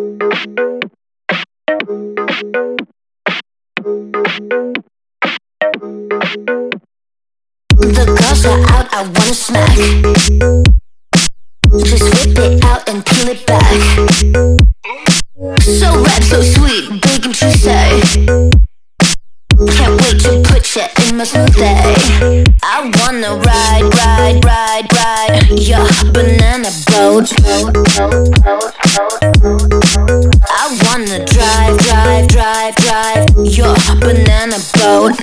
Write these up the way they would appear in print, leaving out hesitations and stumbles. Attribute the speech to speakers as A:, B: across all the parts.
A: The girls are out, I wanna smack. Just whip it out and peel it back. So red, so sweet, big and juicy. Can't wait to put you in my smoothie. I wanna ride, ride, ride, ride your banana boat. I wanna drive, drive, drive, drive your banana boat.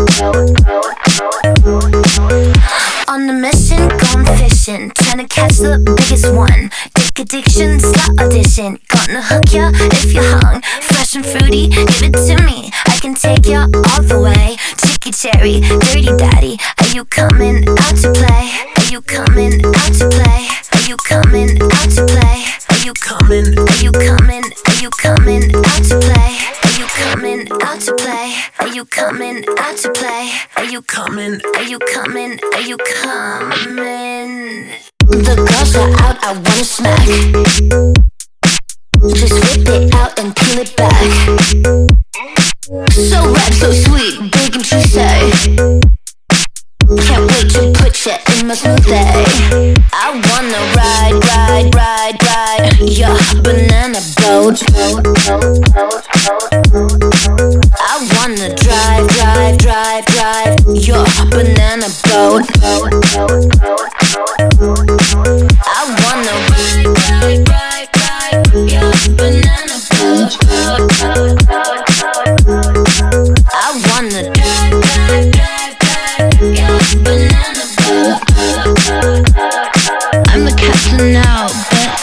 A: On a mission, gone fishing, trying to catch the biggest one. Dick addiction, slot audition, gonna hook ya if you're hung. Fresh and fruity, give it to me, I can take ya all the way. Chicky cherry, dirty daddy, are you coming out to play? Are you coming out to play? Are you coming out to play? Are you coming? Are you coming? Are you coming out to play? Are you coming out to play? Are you coming out to play? Are you coming? Are you coming? Are you coming? The girls are out, I wanna smack. Just whip it out and peel it back. So red, so sweet, big and juicy. Can't wait to put you in my smoothie. I wanna ride, ride, ride, ride your banana boat. I wanna drive, drive, drive, drive your banana boat. I wanna ride, ride, ride, ride your banana boat. I wanna drive, drive, drive, drive your banana boat. I'm the captain now, bitch.